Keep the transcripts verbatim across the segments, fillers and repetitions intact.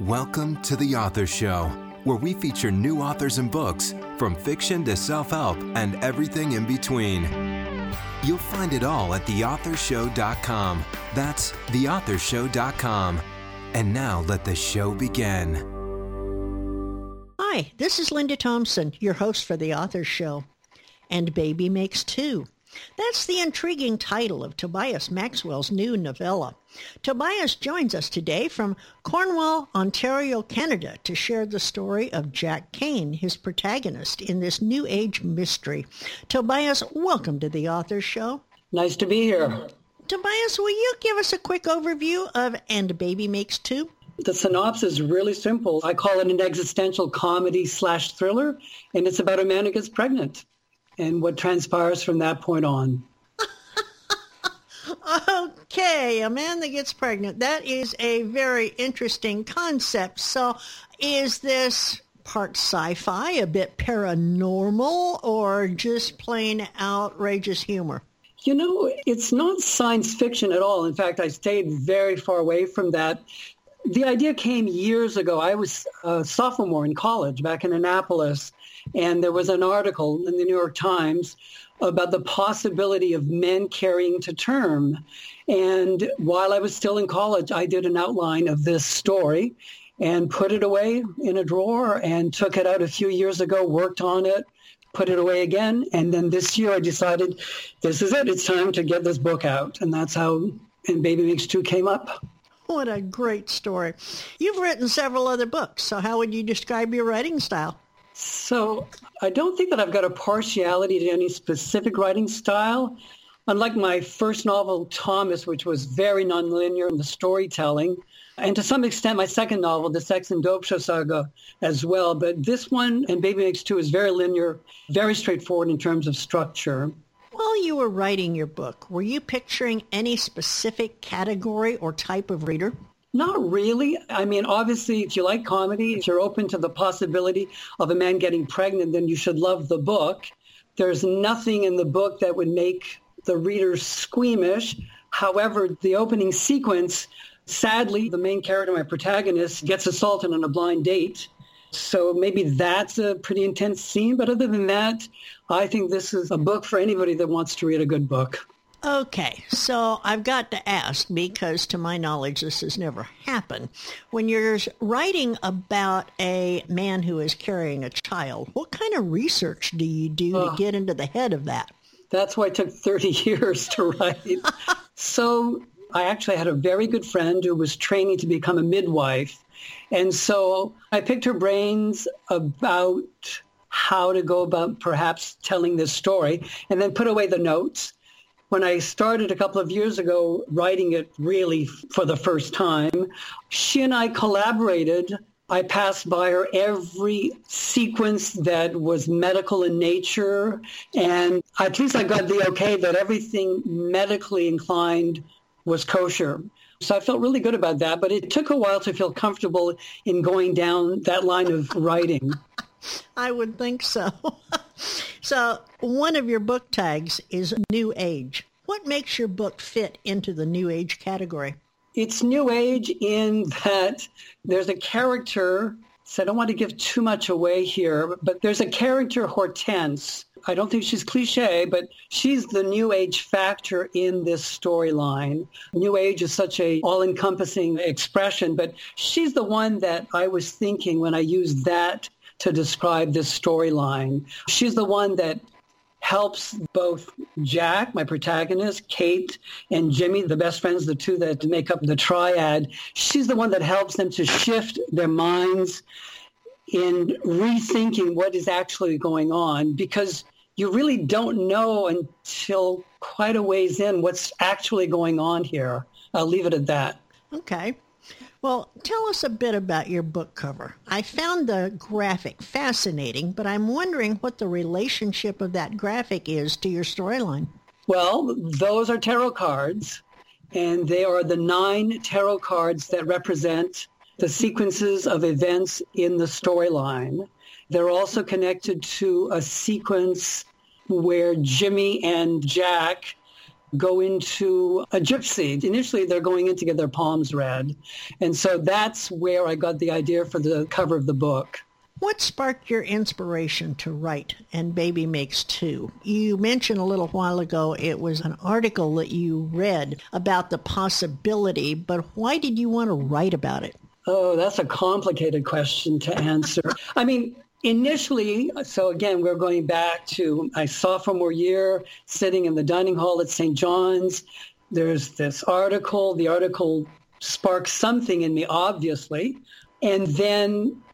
Welcome to The Author Show, where we feature new authors and books, from fiction to self-help and everything in between. You'll find it all at the author show dot com. That's the author show dot com. And now let the show begin. Hi, this is Linda Thompson, your host for The Author Show. And Baby Makes Two. That's the intriguing title of Tobias Maxwell's new novella. Tobias joins us today from Cornwall, Ontario, Canada, to share the story of Jack Kane, his protagonist in this new age mystery. Tobias, welcome to The Author Show. Nice to be here. Tobias, will you give us a quick overview of And Baby Makes Two? The synopsis is really simple. I call it an existential comedy slash thriller, and it's about a man who gets pregnant and what transpires from that point on. Okay, a man that gets pregnant. That is a very interesting concept. So is this part sci-fi, a bit paranormal, or just plain outrageous humor? You know, it's not science fiction at all. In fact, I stayed very far away from that. The idea came years ago. I was a sophomore in college back in Annapolis, and there was an article in the New York Times about the possibility of men carrying to term. And while I was still in college, I did an outline of this story and put it away in a drawer and took it out a few years ago, worked on it, put it away again. And then this year I decided, this is it. It's time to get this book out. And that's how And Baby Makes Two came up. What a great story. You've written several other books, so how would you describe your writing style? So I don't think that I've got a partiality to any specific writing style. Unlike my first novel, Thomas, which was very nonlinear in the storytelling, and to some extent my second novel, The Sex and Dope Show Saga, as well. But this one, And Baby Makes Two, is very linear, very straightforward in terms of structure. While you were writing your book, were you picturing any specific category or type of reader? Not really. I mean, obviously, if you like comedy, if you're open to the possibility of a man getting pregnant, then you should love the book. There's nothing in the book that would make the reader squeamish. However, the opening sequence, sadly, the main character, my protagonist, gets assaulted on a blind date. So maybe that's a pretty intense scene. But other than that, I think this is a book for anybody that wants to read a good book. Okay, so I've got to ask, because to my knowledge this has never happened. When you're writing about a man who is carrying a child, what kind of research do you do uh, to get into the head of that? That's why it took thirty years to write. So I actually had a very good friend who was training to become a midwife. And so I picked her brains about how to go about perhaps telling this story, and then put away the notes. When I started a couple of years ago writing it really for the first time, she and I collaborated. I passed by her every sequence that was medical in nature, and at least I got the okay that everything medically inclined was kosher. So I felt really good about that, but it took a while to feel comfortable in going down that line of writing. I would think so. So one of your book tags is New Age. What makes your book fit into the New Age category? It's New Age in that there's a character, so I don't want to give too much away here, but there's a character, Hortense. I don't think she's cliche, but she's the New Age factor in this storyline. New Age is such a all-encompassing expression, but she's the one that I was thinking when I used that to describe this storyline. She's the one that helps both Jack, my protagonist, Kate, and Jimmy, the best friends, the two that make up the triad. She's the one that helps them to shift their minds in rethinking what is actually going on, because you really don't know until quite a ways in what's actually going on here. I'll leave it at that. Okay. Well, tell us a bit about your book cover. I found the graphic fascinating, but I'm wondering what the relationship of that graphic is to your storyline. Well, those are tarot cards, and they are the nine tarot cards that represent the sequences of events in the storyline. They're also connected to a sequence where Jimmy and Jack go into a gypsy. Initially, they're going in to get their palms read. And so that's where I got the idea for the cover of the book. What sparked your inspiration to write And Baby Makes Two? You mentioned a little while ago it was an article that you read about the possibility, but why did you want to write about it? Oh, that's a complicated question to answer. I mean, initially, so again, we're going back to my sophomore year, sitting in the dining hall at Saint John's. There's this article. The article sparked something in me, obviously, and then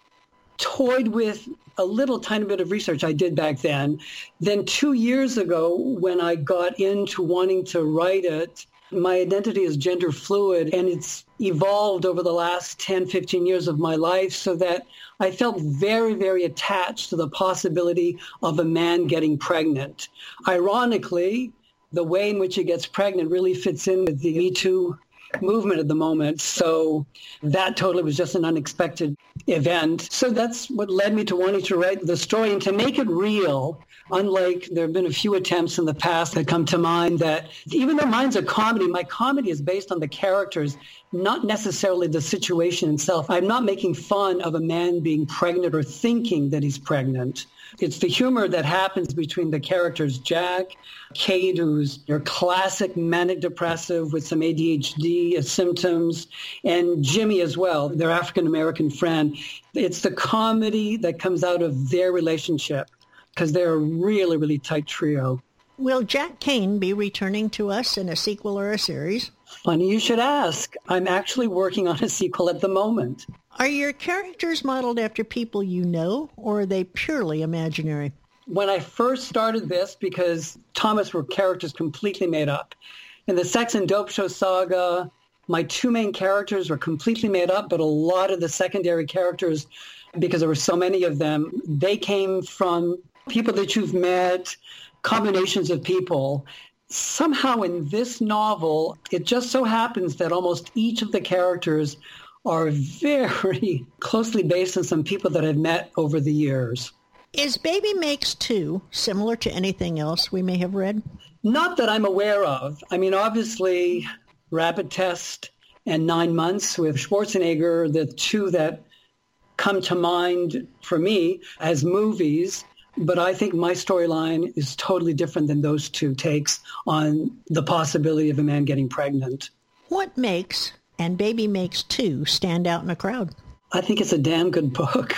toyed with a little tiny bit of research I did back then. Then two years ago, when I got into wanting to write it, my identity is gender fluid, and it's evolved over the last ten, fifteen years of my life so that I felt very, very attached to the possibility of a man getting pregnant. Ironically, the way in which he gets pregnant really fits in with the Me Too movement at the moment. So that totally was just an unexpected event. So that's what led me to wanting to write the story and to make it real. Unlike there have been a few attempts in the past that come to mind that even though mine's a comedy, my comedy is based on the characters, not necessarily the situation itself. I'm not making fun of a man being pregnant or thinking that he's pregnant. It's the humor that happens between the characters, Jack, Kate, who's your classic manic depressive with some A D H D symptoms, and Jimmy as well, their African-American friend. It's the comedy that comes out of their relationship because they're a really, really tight trio. Will Jack Kane be returning to us in a sequel or a series? Funny you should ask. I'm actually working on a sequel at the moment. Are your characters modeled after people you know, or are they purely imaginary? When I first started this, because Thomas were characters completely made up. In the Sex and Dope Show saga, my two main characters were completely made up, but a lot of the secondary characters, because there were so many of them, they came from people that you've met, combinations of people. Somehow in this novel, it just so happens that almost each of the characters are very closely based on some people that I've met over the years. Is Baby Makes Two similar to anything else we may have read? Not that I'm aware of. I mean, obviously, Rapid Test and Nine Months with Schwarzenegger, the two that come to mind for me as movies. But I think my storyline is totally different than those two takes on the possibility of a man getting pregnant. What makes And Baby Makes Two stand out in a crowd? I think it's a damn good book.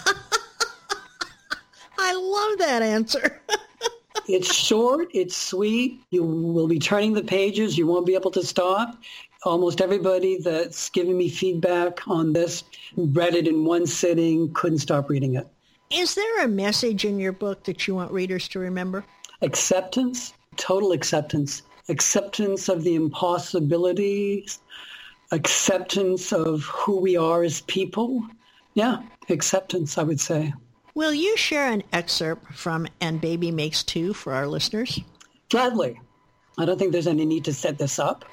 I love that answer. It's short, it's sweet. You will be turning the pages. You won't be able to stop. Almost everybody that's given me feedback on this read it in one sitting, couldn't stop reading it. Is there a message in your book that you want readers to remember? Acceptance, total acceptance. Acceptance of the impossibilities, acceptance of who we are as people. Yeah, acceptance, I would say. Will you share an excerpt from And Baby Makes Two for our listeners? Gladly. I don't think there's any need to set this up.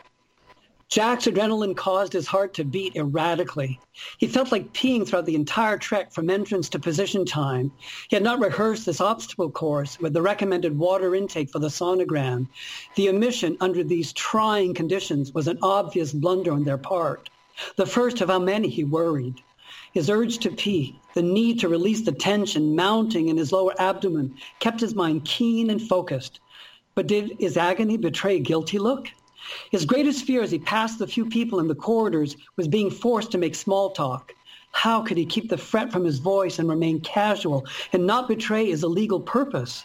Jack's adrenaline caused his heart to beat erratically. He felt like peeing throughout the entire trek from entrance to position time. He had not rehearsed this obstacle course with the recommended water intake for the sonogram. The omission under these trying conditions was an obvious blunder on their part. The first of how many, he worried. His urge to pee, the need to release the tension mounting in his lower abdomen, kept his mind keen and focused. But did his agony betray a guilty look? His greatest fear as he passed the few people in the corridors was being forced to make small talk. How could he keep the fret from his voice and remain casual and not betray his illegal purpose?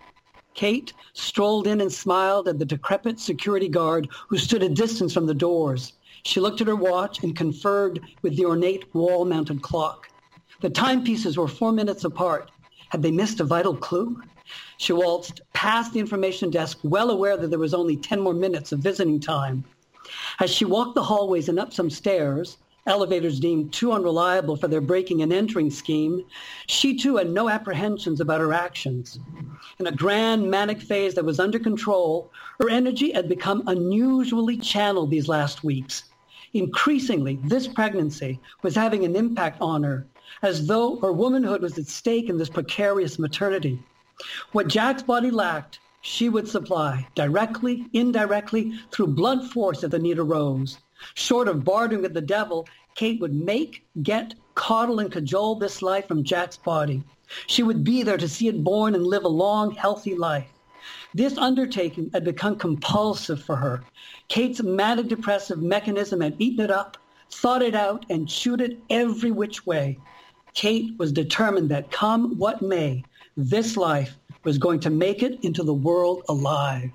Kate strolled in and smiled at the decrepit security guard who stood a distance from the doors. She looked at her watch and conferred with the ornate wall-mounted clock. The timepieces were four minutes apart. Had they missed a vital clue? She waltzed past the information desk, well aware that there was only ten more minutes of visiting time. As she walked the hallways and up some stairs, elevators deemed too unreliable for their breaking and entering scheme, she too had no apprehensions about her actions. In a grand manic phase that was under control, her energy had become unusually channeled these last weeks. Increasingly, this pregnancy was having an impact on her, as though her womanhood was at stake in this precarious maternity. What Jack's body lacked, she would supply, directly, indirectly, through blunt force if the need arose. Short of bartering with the devil, Kate would make, get, coddle, and cajole this life from Jack's body. She would be there to see it born and live a long, healthy life. This undertaking had become compulsive for her. Kate's manic depressive mechanism had eaten it up, thought it out, and chewed it every which way. Kate was determined that come what may, this life was going to make it into the world alive.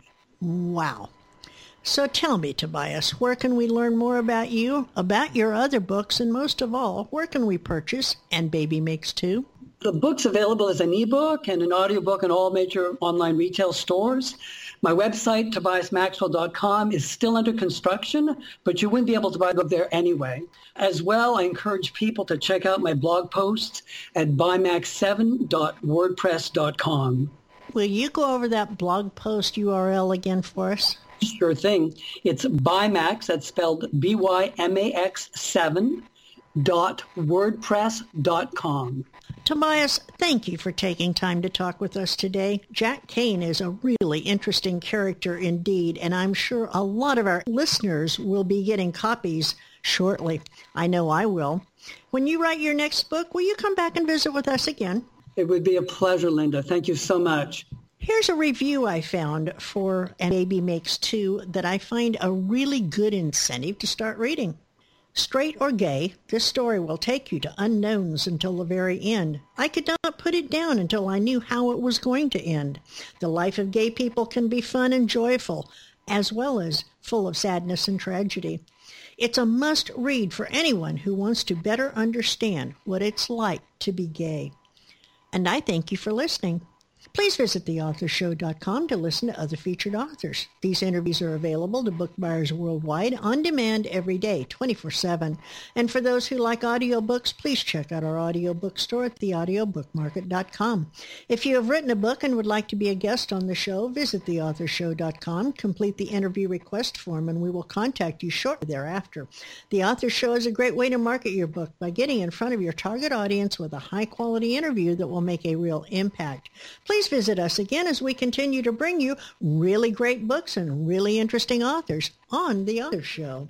Wow. So tell me, Tobias, where can we learn more about you, about your other books, and most of all, where can we purchase And Baby Makes Two? The book's available as an ebook and an audiobook in all major online retail stores. My website, Tobias Maxwell dot com, is still under construction, but you wouldn't be able to buy the book there anyway. As well, I encourage people to check out my blog posts at buy max seven dot wordpress dot com. Will you go over that blog post U R L again for us? Sure thing. It's ByMax, that's spelled B Y M A X seven, dot wordpress dot com. Tobias, thank you for taking time to talk with us today. Jack Kane is a really interesting character indeed, and I'm sure a lot of our listeners will be getting copies shortly. I know I will. When you write your next book, will you come back and visit with us again? It would be a pleasure, Linda. Thank you so much. Here's a review I found for And Baby Makes Two that I find a really good incentive to start reading. Straight or gay, this story will take you to unknowns until the very end. I could not put it down until I knew how it was going to end. The life of gay people can be fun and joyful, as well as full of sadness and tragedy. It's a must-read for anyone who wants to better understand what it's like to be gay. And I thank you for listening. Please visit the author show dot com to listen to other featured authors. These interviews are available to book buyers worldwide on demand every day, twenty-four seven. And for those who like audiobooks, please check out our audiobook store at the audio book market dot com. If you have written a book and would like to be a guest on the show, visit the author show dot com, complete the interview request form, and we will contact you shortly thereafter. The Author Show is a great way to market your book by getting in front of your target audience with a high-quality interview that will make a real impact. Please visit us again as we continue to bring you really great books and really interesting authors on The Author Show.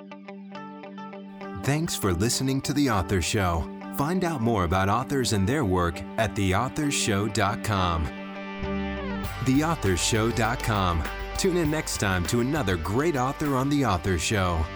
Thanks for listening to The Author Show. Find out more about authors and their work at the author show dot com. the author show dot com. Tune in next time to another great author on The Author Show.